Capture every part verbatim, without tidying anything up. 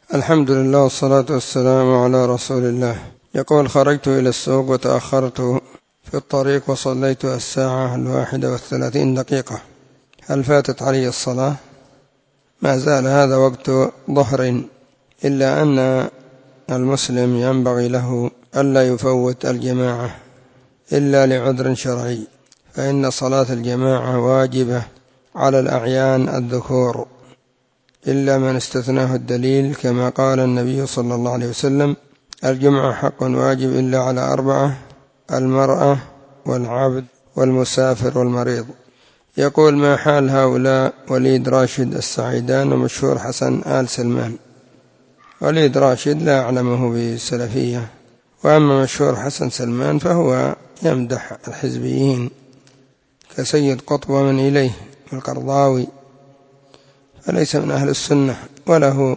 الحمد لله والصلاة والسلام على رسول الله. يقول: خرجت إلى السوق وتأخرت في الطريق وصليت الساعة الواحدة والثلاثين دقيقة، هل فاتت علي الصلاة؟ ما زال هذا وقت ظهر، إلا أن المسلم ينبغي له ألا يفوت الجماعة إلا لعذر شرعي، فإن صلاة الجماعة واجبة على الأعيان الذكور إلا من استثناه الدليل، كما قال النبي صلى الله عليه وسلم: الجمعة حق واجب إلا على أربعة: المرأة والعبد والمسافر والمريض. يقول: ما حال هؤلاء وليد راشد السعيدان ومشهور حسن آل سلمان؟ وليد راشد لا أعلمه بالسلفية، وأما مشهور حسن سلمان فهو يمدح الحزبيين كسيد قطب ومن إليه القرضاوي، فليس من أهل السنة، وله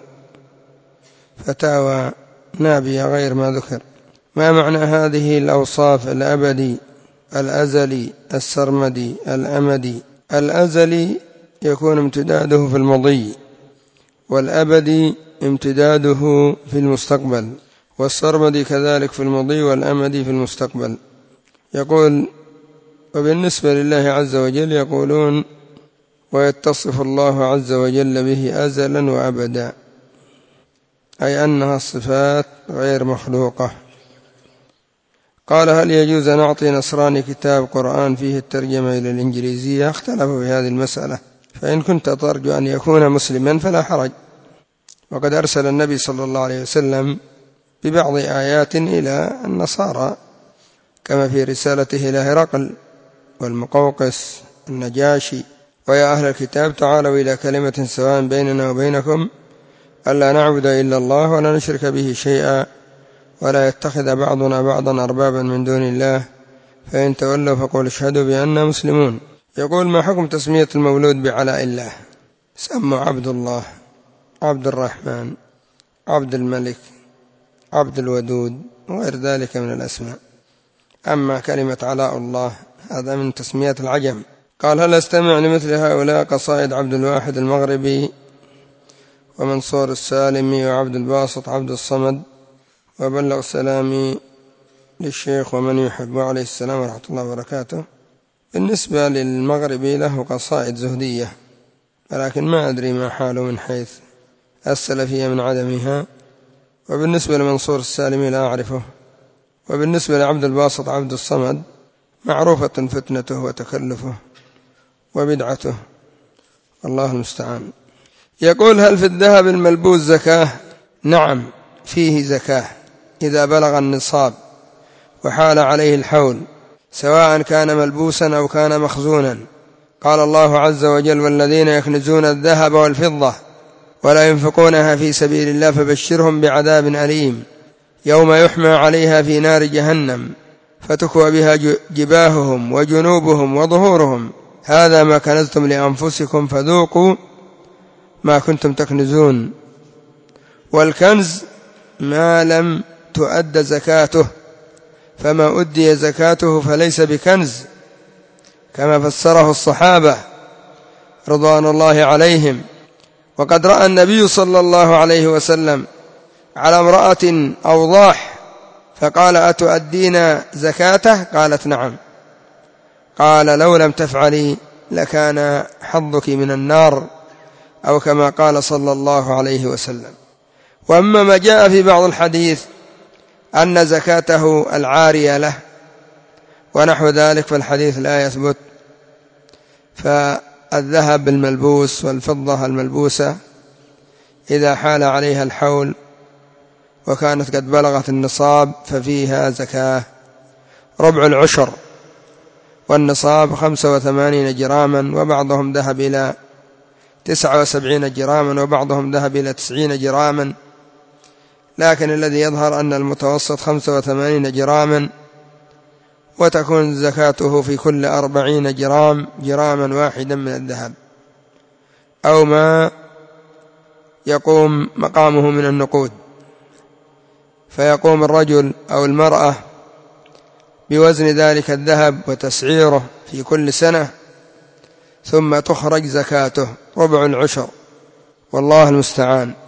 فتاوى نابية غير ما ذكر. ما معنى هذه الأوصاف: الأبدي، الأزلي، السرمدي، الأمدي؟ الأزلي يكون امتداده في المضي، والأبدي امتداده في المستقبل، والسرمدي كذلك في المضي، والأمدي في المستقبل. يقول: وبالنسبة لله عز وجل يقولون: ويتصف الله عز وجل به أزلا وأبدا، أي أنها الصفات غير مخلوقة. قال: هل يجوز أن نعطي نصراني كتاب قرآن فيه الترجمة إلى الإنجليزية؟ اختلفوا في هذه المسألة، فإن كنت ترجو أن يكون مسلما فلا حرج، وقد أرسل النبي صلى الله عليه وسلم ببعض آيات إلى النصارى، كما في رسالته إلى هرقل والمقوقس النجاشي: ويا أهل الكتاب تعالوا إلى كلمة سواء بيننا وبينكم ألا نعبد إلا الله ولا نشرك به شيئا ولا يتخذ بعضنا بعضا أربابا من دون الله فإن تولوا فقولوا اشهدوا بأننا مسلمون. يقول: ما حكم تسمية المولود بعلاء الله؟ سموا عبد الله، عبد الرحمن، عبد الملك، عبد الودود، وغير ذلك من الأسماء. أما كلمة علاء الله هذا من تسميات العجم. قال: هل أستمع لمثل هؤلاء قصائد عبد الواحد المغربي ومنصور السالمي وعبد الباسط عبد الصمد؟ وبلغ سلامي للشيخ ومن يحب، عليه السلام ورحمة الله وبركاته. بالنسبة للمغربي له قصائد زهدية، ولكن ما أدري ما حاله من حيث السلفية من عدمها. وبالنسبة لمنصور السالمي لا أعرفه. وبالنسبة لعبد الباسط عبد الصمد معروفة فتنته وتكلفه وبدعته، الله المستعان. يقول: هل في الذهب الملبوس زكاة؟ نعم، فيه زكاة إذا بلغ النصاب وحال عليه الحول، سواء كان ملبوسا أو كان مخزونا. قال الله عز وجل: والذين يكنزون الذهب والفضة ولا ينفقونها في سبيل الله فبشرهم بعذاب أليم يوم يحمى عليها في نار جهنم فتكوى بها جباههم وجنوبهم وظهورهم هذا ما كنزتم لأنفسكم فذوقوا ما كنتم تكنزون. والكنز ما لم تؤد زكاته، فما أدي زكاته فليس بكنز، كما فسره الصحابة رضوان الله عليهم. وقد رأى النبي صلى الله عليه وسلم على امرأة أوضاح فقال: أتؤدين زكاته؟ قالت: نعم. قال: لو لم تفعلي لكان حظك من النار، أو كما قال صلى الله عليه وسلم. وأما ما جاء في بعض الحديث أن زكاته العارية له ونحو ذلك فالحديث لا يثبت. فالذهب الملبوس والفضة الملبوسة إذا حال عليها الحول وكانت قد بلغت النصاب ففيها زكاة ربع العشر، والنصاب خمسة وثمانين جراما، وبعضهم ذهب إلى تسعة وسبعين جراما، وبعضهم ذهب إلى تسعين جراما، لكن الذي يظهر أن المتوسط خمسة وثمانين جراما، وتكون زكاته في كل أربعين جرام جراما واحدا من الذهب أو ما يقوم مقامه من النقود، فيقوم الرجل أو المرأة بوزن ذلك الذهب وتسعيره في كل سنة، ثم تخرج زكاته ربع العشر، والله المستعان.